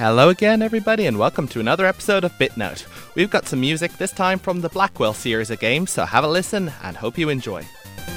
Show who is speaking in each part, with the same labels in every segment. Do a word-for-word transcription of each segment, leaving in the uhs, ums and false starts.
Speaker 1: Hello again, everybody, and welcome to another episode of BitNote. We've got some music, this time from the Blackwell series of games, so have a listen and hope you enjoy.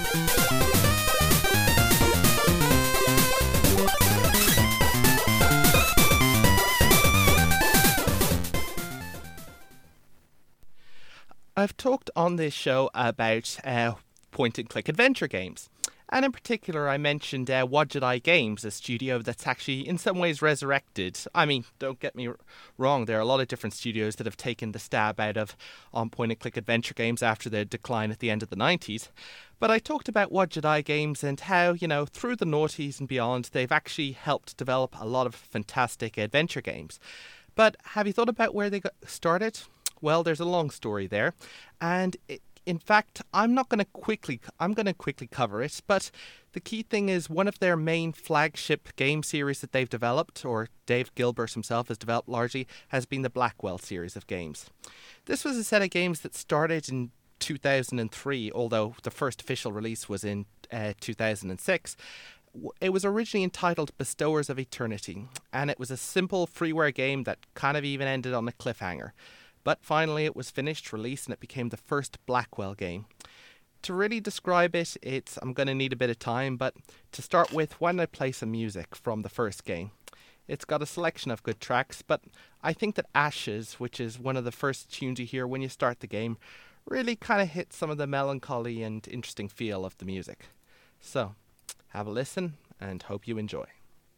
Speaker 1: I've talked on this show about uh, point-and-click adventure games. And in particular, I mentioned uh, Wadjet Games, a studio that's actually in some ways resurrected. I mean, don't get me wrong, there are a lot of different studios that have taken the stab out of on point-and-click adventure games after their decline at the end of the nineties. But I talked about Wadjet Games and how, you know, through the noughties and beyond, they've actually helped develop a lot of fantastic adventure games. But have you thought about where they got started? Well, there's a long story there, and it In fact, I'm not going to quickly, I'm going to quickly cover it, but the key thing is one of their main flagship game series that they've developed, or Dave Gilbert himself has developed largely, has been the Blackwell series of games. This was a set of games that started in two thousand three, although the first official release was in uh, two thousand six. It was originally entitled Bestowers of Eternity, and it was a simple freeware game that kind of even ended on a cliffhanger. But finally it was finished, released, and it became the first Blackwell game. To really describe it, it's I'm going to need a bit of time, but to start with, why don't I play some music from the first game? It's got a selection of good tracks, but I think that Ashes, which is one of the first tunes you hear when you start the game, really kind of hits some of the melancholy and interesting feel of the music. So, have a listen, and hope you enjoy.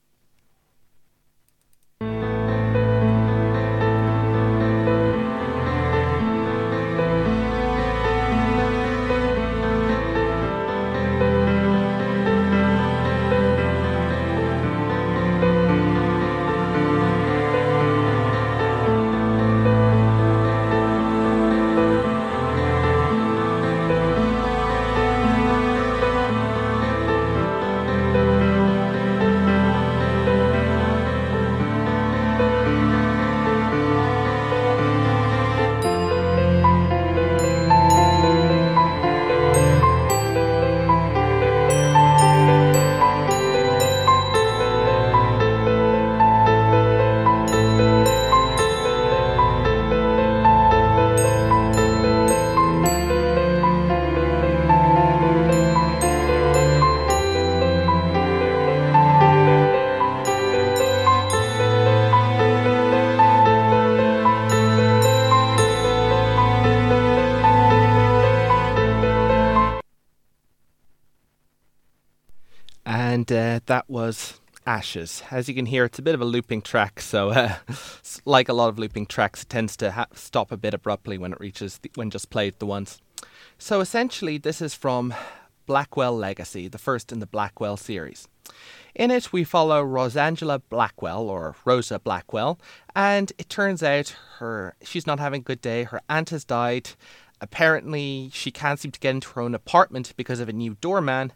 Speaker 1: And uh, that was Ashes. As you can hear, it's a bit of a looping track, so uh, like a lot of looping tracks, it tends to ha- stop a bit abruptly when it reaches the, when just played the once. So essentially, this is from Blackwell Legacy, the first in the Blackwell series. In it, we follow Rosangela Blackwell, or Rosa Blackwell, and it turns out her she's not having a good day. Her aunt has died. Apparently, she can't seem to get into her own apartment because of a new doorman.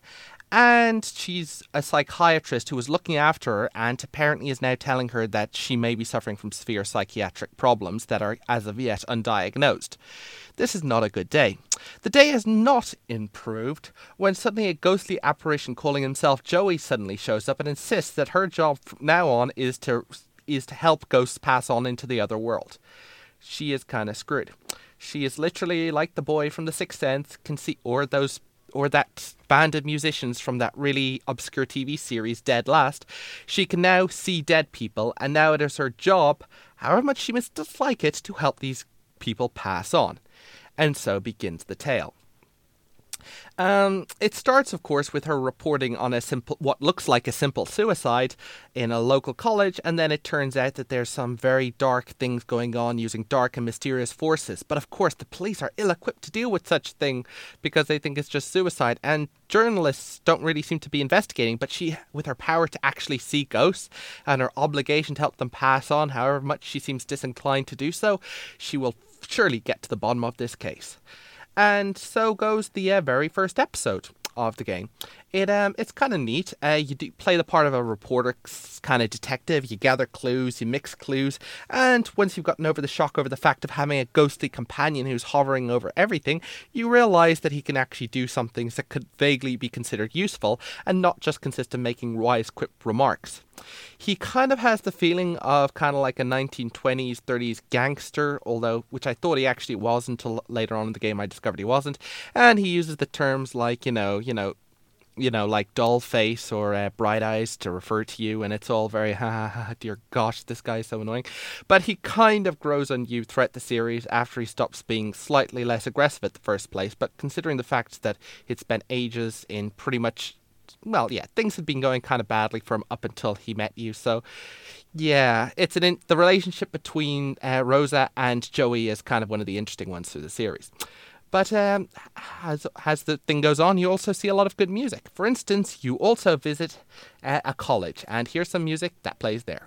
Speaker 1: And she's a psychiatrist who was looking after her and apparently is now telling her that she may be suffering from severe psychiatric problems that are as of yet undiagnosed. This is not a good day. The day has not improved when suddenly a ghostly apparition calling himself Joey suddenly shows up and insists that her job from now on is to is to help ghosts pass on into the other world. She is kind of screwed. She is literally like the boy from The Sixth Sense, can see, or those or that band of musicians from that really obscure T V series, Dead Last. She can now see dead people, and now it is her job, however much she must dislike it, to help these people pass on. And so begins the tale. Um, it starts, of course, with her reporting on a simple, what looks like a simple suicide in a local college, and then it turns out that there's some very dark things going on using dark and mysterious forces. But of course, the police are ill-equipped to deal with such a thing because they think it's just suicide, and journalists don't really seem to be investigating. But she, with her power to actually see ghosts and her obligation to help them pass on, however much she seems disinclined to do so, she will surely get to the bottom of this case. And so goes the uh, very first episode of the game. It um, it's kind of neat. Uh, you do play the part of a reporter, kind of detective. You gather clues, you mix clues, and once you've gotten over the shock over the fact of having a ghostly companion who's hovering over everything, you realise that he can actually do some things that could vaguely be considered useful, and not just consist of making wise, quipped remarks. He kind of has the feeling of kind of like a nineteen twenties, thirties gangster, although, which I thought he actually was until later on in the game I discovered he wasn't. And he uses the terms like, you know, you know, you know, like doll face or uh, bright eyes to refer to you, and it's all very, ha ha ha, dear gosh, this guy is so annoying. But he kind of grows on you throughout the series after he stops being slightly less aggressive at the first place, but considering the fact that he'd spent ages in pretty much, well, yeah, things had been going kind of badly for him up until he met you, so yeah, it's an in- the relationship between uh, Rosa and Joey is kind of one of the interesting ones through the series. But um, as, as the thing goes on, you also see a lot of good music. For instance, you also visit uh, a college, and here's some music that plays there.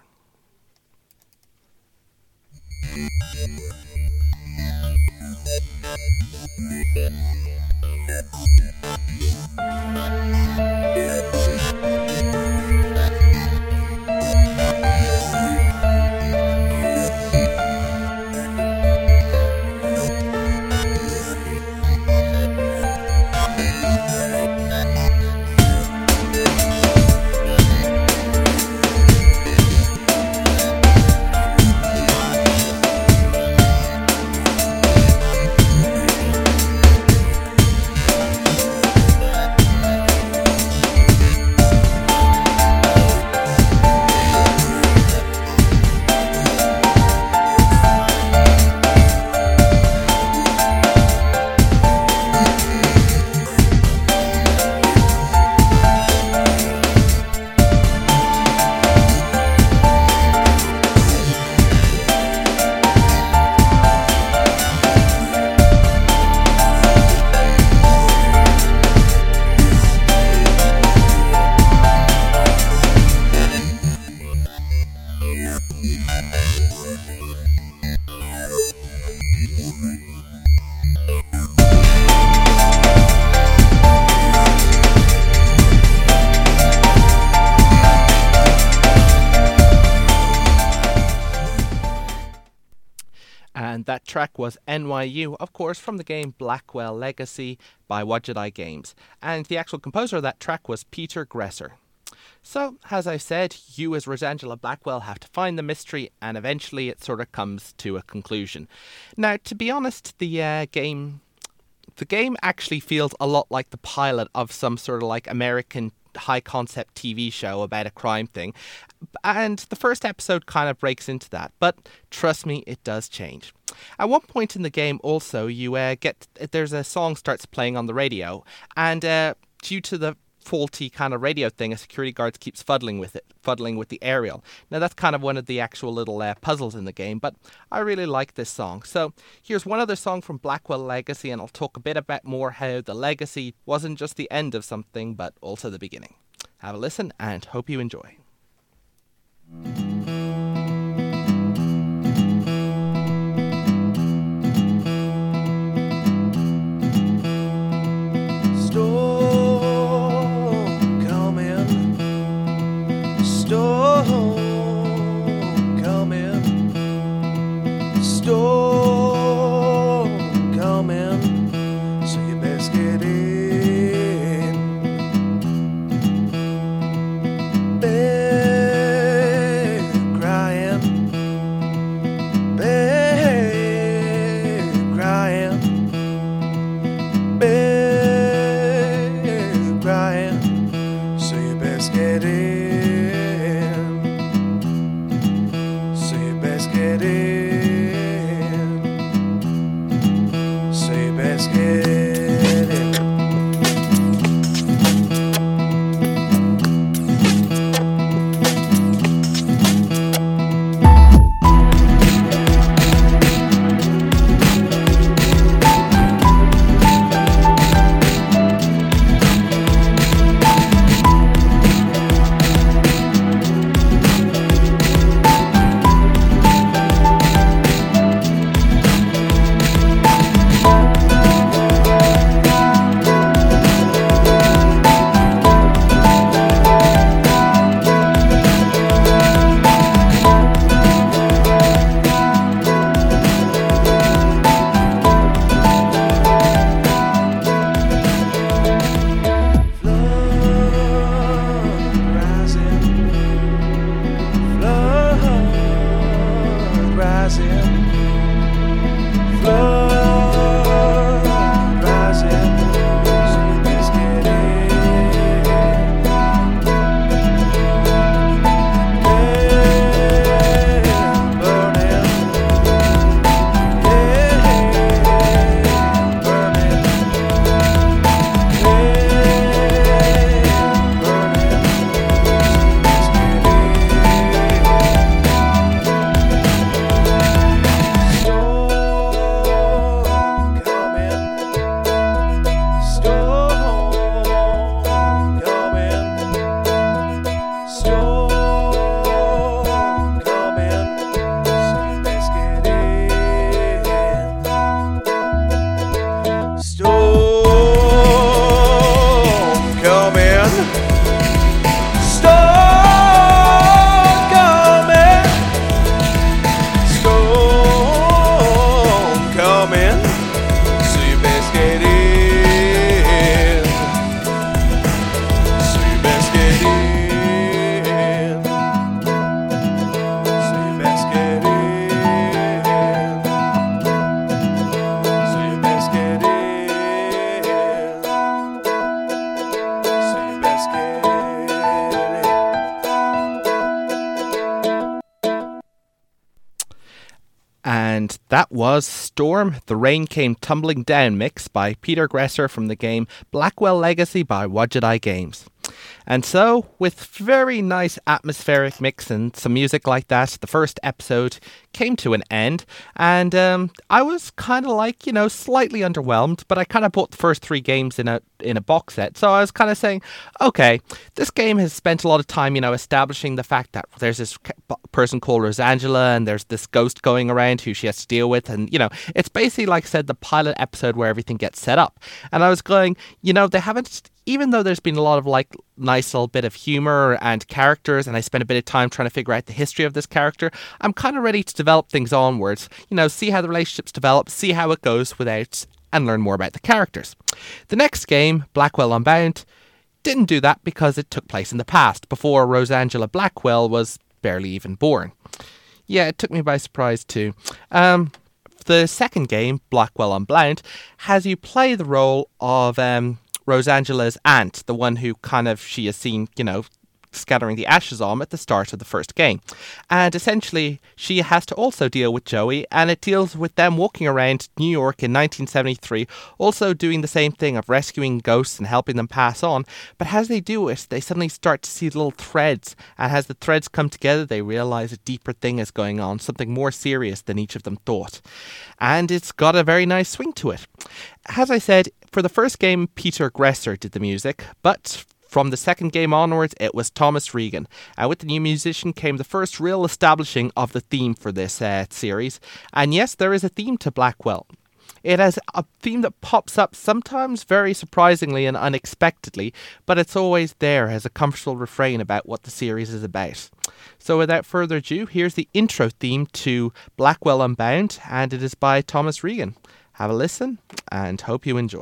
Speaker 1: And that track was N Y U, of course, from the game Blackwell Legacy by Wadjet Games. And the actual composer of that track was Peter Gresser. So, as I said, you as Rosangela Blackwell have to find the mystery, and eventually it sort of comes to a conclusion. Now, to be honest, the uh, game... The game actually feels a lot like the pilot of some sort of like American high-concept T V show about a crime thing. And the first episode kind of breaks into that. But trust me, it does change. At one point in the game also, you uh, get... There's a song starts playing on the radio. And uh, due to the faulty kind of radio thing, a security guard keeps fuddling with it, fuddling with the aerial. Now that's kind of one of the actual little uh, puzzles in the game, but I really like this song. So here's one other song from Blackwell Legacy, and I'll talk a bit about more how the legacy wasn't just the end of something, but also the beginning. Have a listen and hope you enjoy. That was Storm, The Rain Came Tumbling Down mix by Peter Gresser from the game Blackwell Legacy by Wadjet Eye Games. And so, with very nice atmospheric mix and some music like that, the first episode came to an end, and um, I was kind of like, you know, slightly underwhelmed, but I kind of bought the first three games in a in a box set, so I was kind of saying, okay, this game has spent a lot of time, you know, establishing the fact that there's this person called Rosangela, and there's this ghost going around who she has to deal with, and, you know, it's basically, like I said, the pilot episode where everything gets set up, and I was going, you know, they haven't... Even though there's been a lot of like nice little bit of humor and characters, and I spent a bit of time trying to figure out the history of this character, I'm kind of ready to develop things onwards. You know, see how the relationships develop, see how it goes without, and learn more about the characters. The next game, Blackwell Unbound, didn't do that because it took place in the past, before Rosangela Blackwell was barely even born. Yeah, it took me by surprise too. Um... The second game, Blackwell Unbound, has you play the role of um, Rosangela's aunt, the one who kind of she has seen, you know, scattering the ashes on at the start of the first game. And essentially, she has to also deal with Joey, and it deals with them walking around New York in nineteen seventy-three, also doing the same thing of rescuing ghosts and helping them pass on. But as they do it, they suddenly start to see little threads, and as the threads come together, they realize a deeper thing is going on, something more serious than each of them thought. And it's got a very nice swing to it. As I said, for the first game, Peter Gresser did the music, but from the second game onwards, it was Thomas Regan. And with the new musician came the first real establishing of the theme for this uh, series. And yes, there is a theme to Blackwell. It has a theme that pops up sometimes very surprisingly and unexpectedly, but it's always there as a comfortable refrain about what the series is about. So without further ado, here's the intro theme to Blackwell Unbound, and it is by Thomas Regan. Have a listen, and hope you enjoy.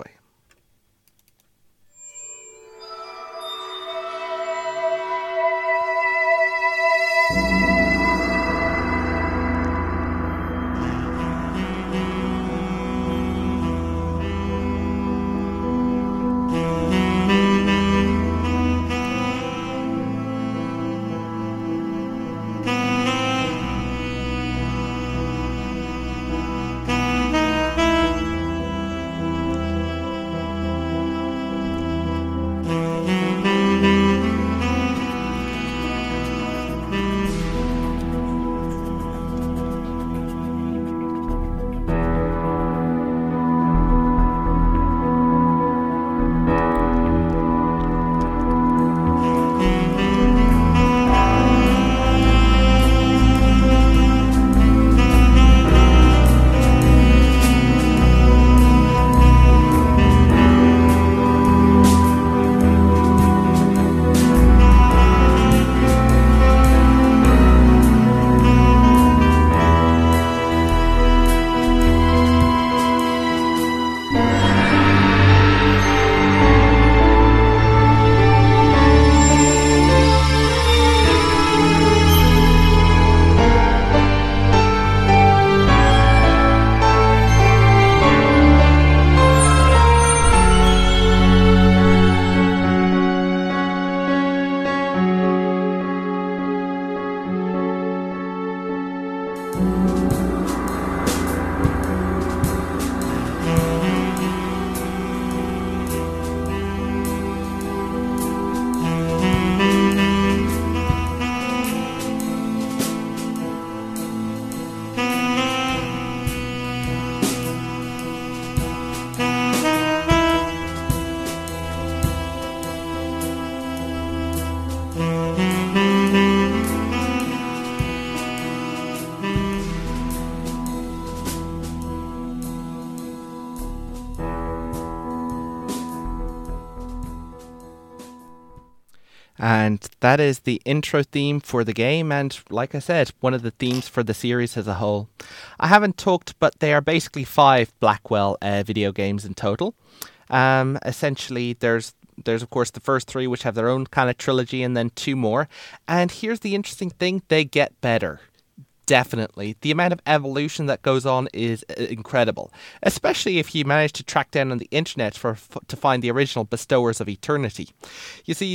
Speaker 1: And that is the intro theme for the game, and like I said, one of the themes for the series as a whole. I haven't talked, but they are basically five Blackwell uh, video games in total. Um, essentially, there's there's of course the first three, which have their own kind of trilogy, and then two more. And here's the interesting thing, they get better. Definitely. The amount of evolution that goes on is incredible, especially if you manage to track down on the internet for f- to find the original bestowers of eternity. You see,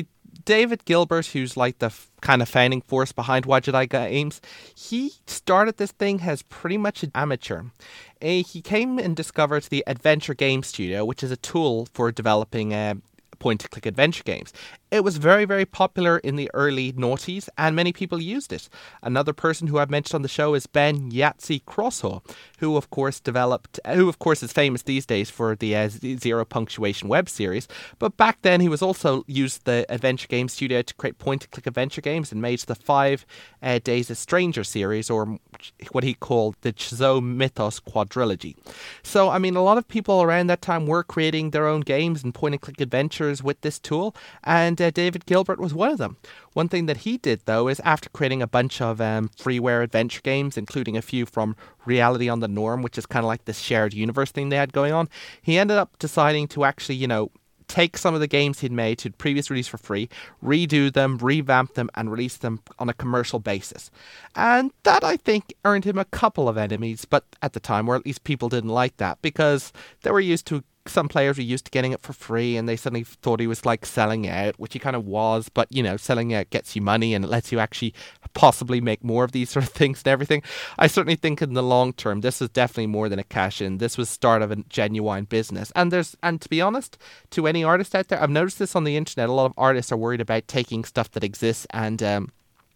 Speaker 1: David Gilbert, who's like the f- kind of founding force behind Wajidai Games, he started this thing as pretty much an amateur. Uh, he came and discovered the Adventure Game Studio, which is a tool for developing uh, point-and-click adventure games. It was very, very popular in the early noughties, and many people used it. Another person who I've mentioned on the show is Ben Yahtzee Crosso, who of course developed, who of course is famous these days for the uh, Zero Punctuation web series. But back then, he was also used the Adventure Game Studio to create point-and-click adventure games and made the Five uh, Days a Stranger series, or what he called the Chizo Mythos quadrilogy. So, I mean, a lot of people around that time were creating their own games and point-and-click adventures with this tool, and uh, David Gilbert was one of them. One thing that he did, though, is after creating a bunch of um, freeware adventure games, including a few from Reality on the Norm, which is kind of like this shared universe thing they had going on, he ended up deciding to actually, you know, take some of the games he'd made to previous release for free, redo them, revamp them, and release them on a commercial basis. And that, I think, earned him a couple of enemies, but at the time, or at least people didn't like that, because they were used to some players were used to getting it for free, and they suddenly thought he was like selling out, which he kind of was, but you know, selling out gets you money and it lets you actually possibly make more of these sort of things and everything. I certainly think in the long term, this was definitely more than a cash in. This was start of a genuine business. And there's, and to be honest, to any artist out there, I've noticed this on the internet, a lot of artists are worried about taking stuff that exists and, um,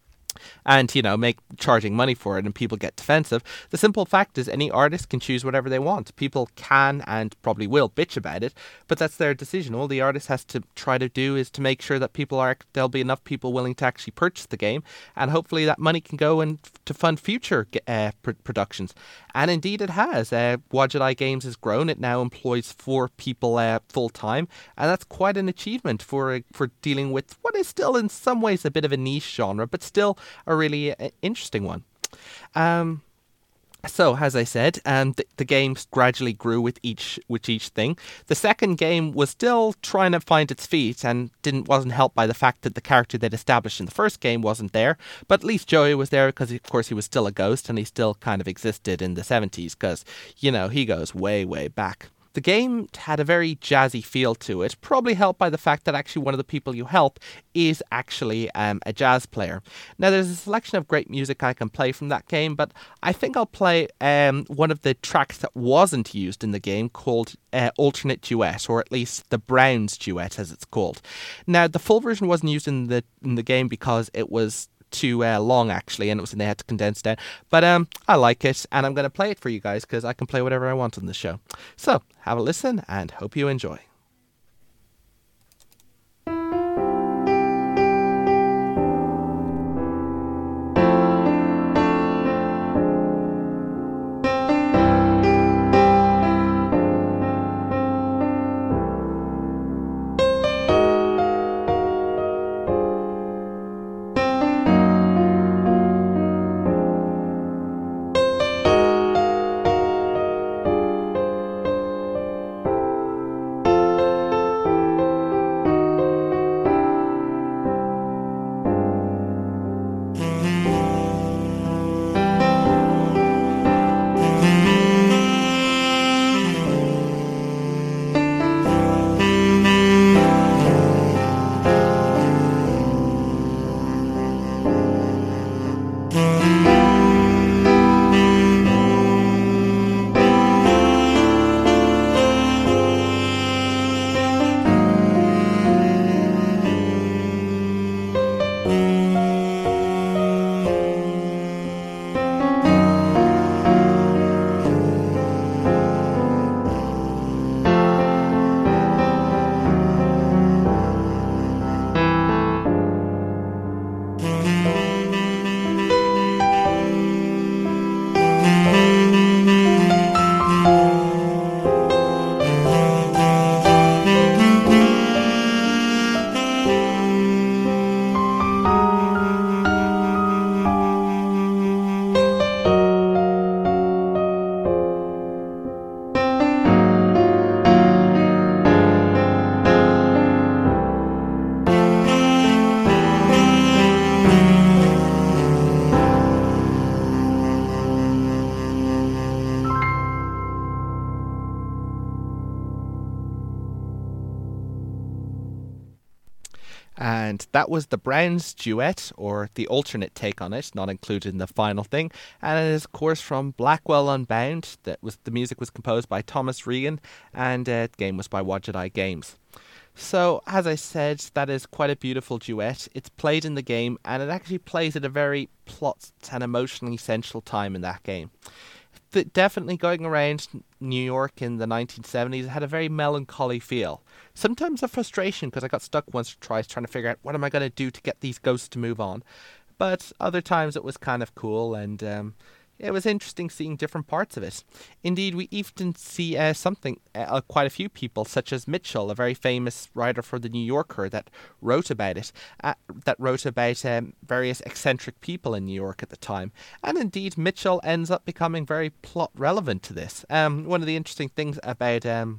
Speaker 1: and, you know, make charging money for it, and people get defensive. The simple fact is any artist can choose whatever they want. People can and probably will bitch about it, but that's their decision. All the artist has to try to do is to make sure that people are there'll be enough people willing to actually purchase the game, and hopefully that money can go and to fund future uh, pr- productions. And indeed it has. Uh, Wajidai Games has grown. It now employs four people uh, full time, and that's quite an achievement for uh, for dealing with what is still in some ways a bit of a niche genre, but still a really uh, interesting one. Um, so, as I said, um, the, the game gradually grew with each with each thing. The second game was still trying to find its feet and didn't wasn't helped by the fact that the character they'd established in the first game wasn't there. But at least Joey was there because, of course, he was still a ghost and he still kind of existed in the seventies because, you know, he goes way, way back. The game had a very jazzy feel to it, probably helped by the fact that actually one of the people you help is actually um, a jazz player. Now, there's a selection of great music I can play from that game, but I think I'll play um, one of the tracks that wasn't used in the game called uh, Alternate Duet, or at least the Browns Duet, as it's called. Now, the full version wasn't used in the in the game because it was too uh, long actually, and it was and they had to condense down. But um, I like it, and I'm going to play it for you guys because I can play whatever I want on the show. So have a listen, and hope you enjoy. And that was the Browns duet, or the alternate take on it, not included in the final thing. And it is, of course, from Blackwell Unbound. That was the music was composed by Thomas Regan, and uh, the game was by Wadjet Eye Games. So, as I said, that is quite a beautiful duet. It's played in the game, and it actually plays at a very plot and emotionally central time in that game. The, definitely going around New York in the nineteen seventies, it had a very melancholy feel. Sometimes a frustration, because I got stuck once or twice trying to figure out what am I going to do to get these ghosts to move on. But other times it was kind of cool, and um, it was interesting seeing different parts of it. Indeed, we even see uh, something, uh, quite a few people, such as Mitchell, a very famous writer for The New Yorker, that wrote about it, uh, that wrote about um, various eccentric people in New York at the time. And indeed, Mitchell ends up becoming very plot relevant to this. Um, one of the interesting things about um,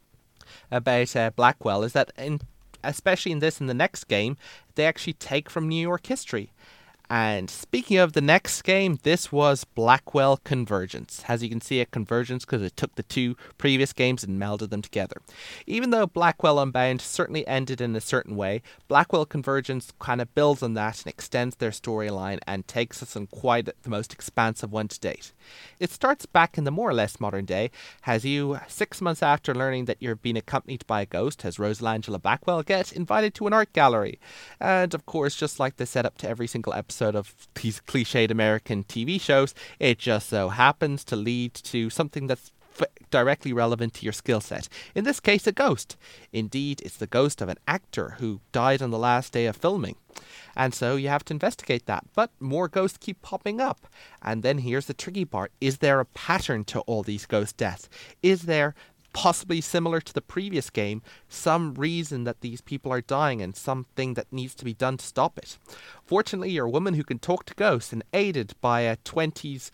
Speaker 1: about uh, Blackwell is that, in, especially in this and the next game, they actually take from New York history. And speaking of the next game, this was Blackwell Convergence. As you can see, a convergence because it took the two previous games and melded them together. Even though Blackwell Unbound certainly ended in a certain way, Blackwell Convergence kind of builds on that and extends their storyline and takes us on quite the most expansive one to date. It starts back in the more or less modern day, as you, six months after learning that you're being accompanied by a ghost, as Rosalangela Blackwell, get invited to an art gallery. And of course, just like the setup to every single episode of these cliched American T V shows, it just so happens to lead to something that's f- directly relevant to your skill set. In this case, a ghost. Indeed, it's the ghost of an actor who died on the last day of filming. And so you have to investigate that. But more ghosts keep popping up. And then here's the tricky part. Is there a pattern to all these ghost deaths? Is there, possibly similar to the previous game, some reason that these people are dying and something that needs to be done to stop it? Fortunately, you're a woman who can talk to ghosts, and aided by a twenties,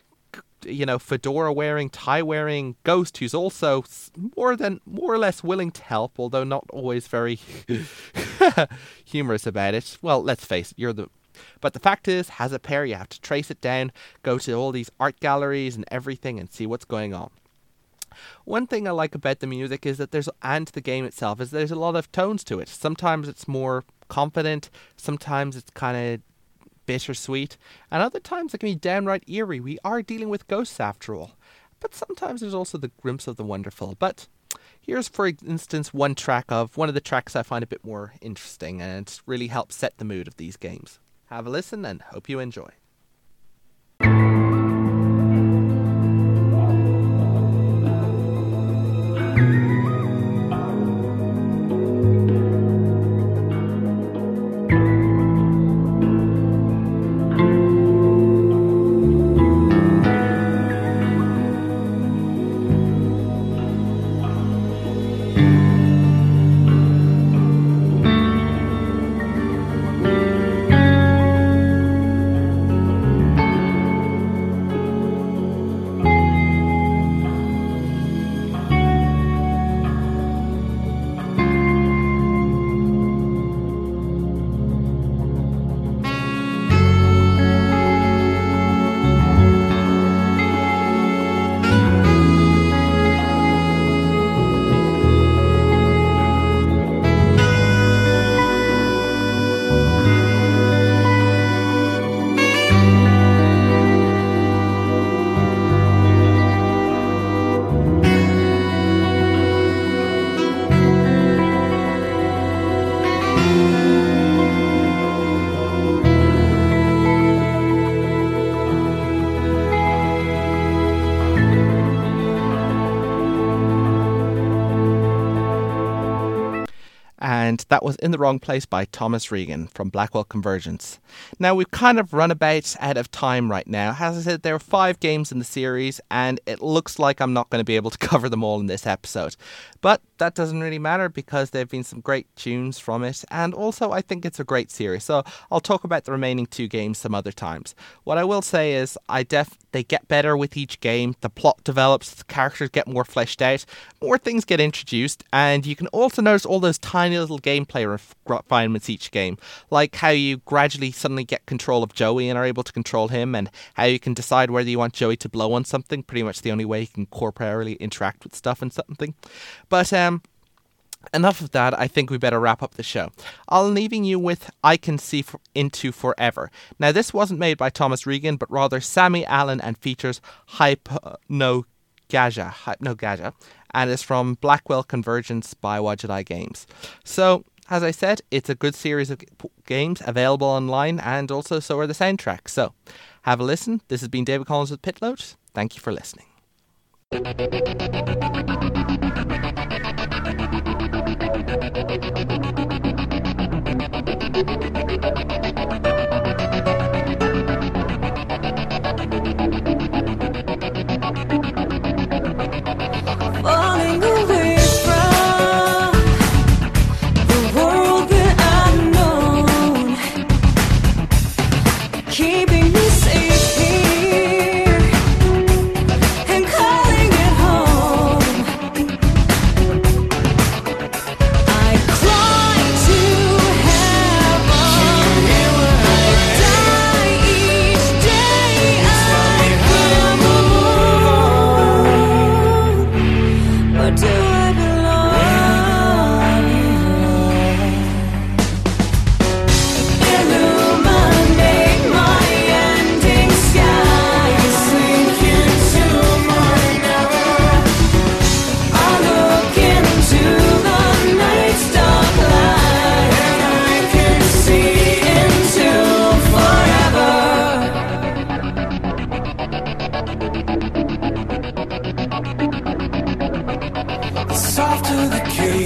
Speaker 1: you know, fedora-wearing, tie-wearing ghost who's also more than more or less willing to help, although not always very humorous about it. Well, let's face it, you're the... But the fact is, has a pair, you have to trace it down, go to all these art galleries and everything and see what's going on. One thing I like about the music is that there's, and the game itself, is there's a lot of tones to it. Sometimes it's more confident, sometimes it's kind of bittersweet, and other times it can be downright eerie. We are dealing with ghosts after all. But sometimes there's also the glimpse of the wonderful. But here's, for instance, one track of one of the tracks I find a bit more interesting and really helps set the mood of these games. Have a listen and hope you enjoy. And that was In the Wrong Place by Thomas Regan from Blackwell Convergence. Now, we've kind of run about out of time right now. As I said, there are five games in the series, and it looks like I'm not going to be able to cover them all in this episode. But that doesn't really matter because there have been some great tunes from it, and also I think it's a great series. So I'll talk about the remaining two games some other times. What I will say is I def they get better with each game. The plot develops, the characters get more fleshed out, more things get introduced, and you can also notice all those tiny little gameplay refinements each game, like how you gradually suddenly get control of Joey and are able to control him, and how you can decide whether you want Joey to blow on something, pretty much the only way you can corporeally interact with stuff and something. But um enough of that. I think we better wrap up the show. I'm leaving you with I Can See for Into Forever. Now, this wasn't made by Thomas Regan, but rather Sammy Allen and features Hypnogaja, Hypnogaja, and is from Blackwell Convergence by Wajidai Games. So, as I said, it's a good series of games available online, and also so are the soundtracks. So, have a listen. This has been David Collins with Pitload. Thank you for listening.
Speaker 2: Falling away from the world that I've known, keeping me safe here and calling it home. I cry to heaven, I die each day I come alone. Or do I belong? Illuminate my ending sky, sink into my mirror. I look into the night's dark light, and I can see into forever. The softer the cage,